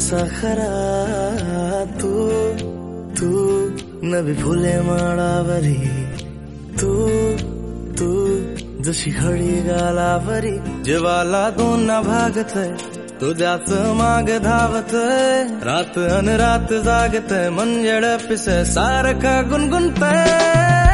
कसा खरा तू तू नवी फुले माळावरी तू तू जशी खडी गालावरी जेवाला दोन ना भागतय तुझ्याच माग धावतय रात अन रात जागतय मन जडपिस सारखा गुणगुणतय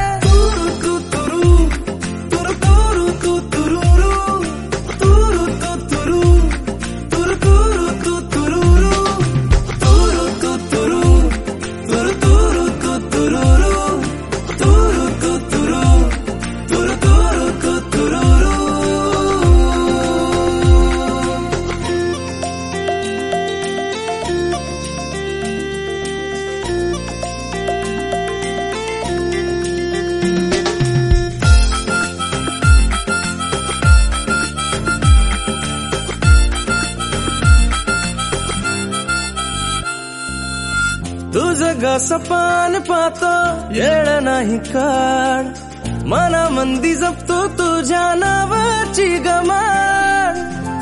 तुझं सपान पाहतो येळ नाही काढ मना मंदी जपतो तुझ्या नावाची गमाड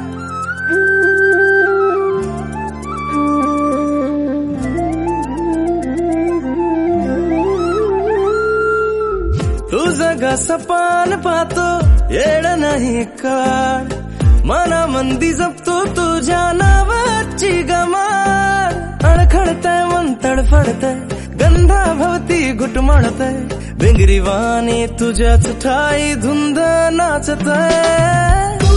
तुझं सपान पाहतो येळ नाही काढ मना मंदी जपतो तुझ्या नावाची गमाड अडखडतय मन तडफडतय गंधा भवती घुटमळतय भिंगरीवाणी तुझ्याच ठाई धुंद नाचतय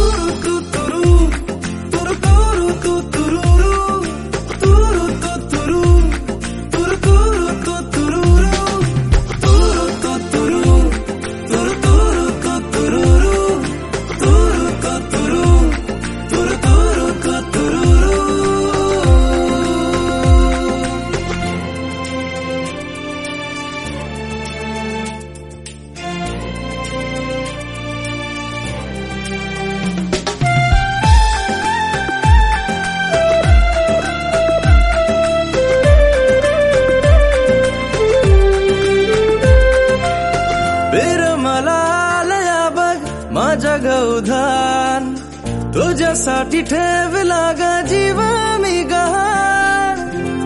माझ्या गवधान तुझ्यासाठी ठेवला ग जीवा मी गहाण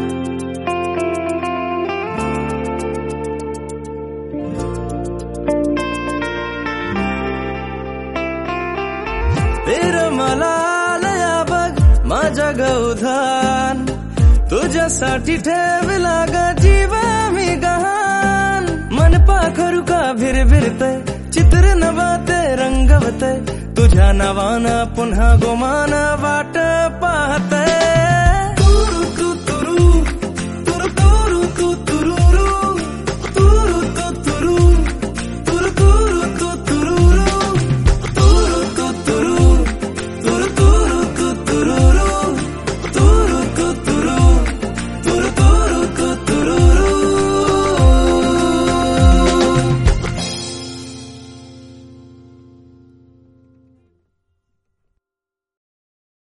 मला लया बघ माझ्या गवधान तुझ्यासाठी ठेवला ग जीवा मी गहाण मन पाखरू का भिरभिरतय चित्र नवाते रंगवते तुझ्या नावानं पुन्हा गोमान वाट पाहतय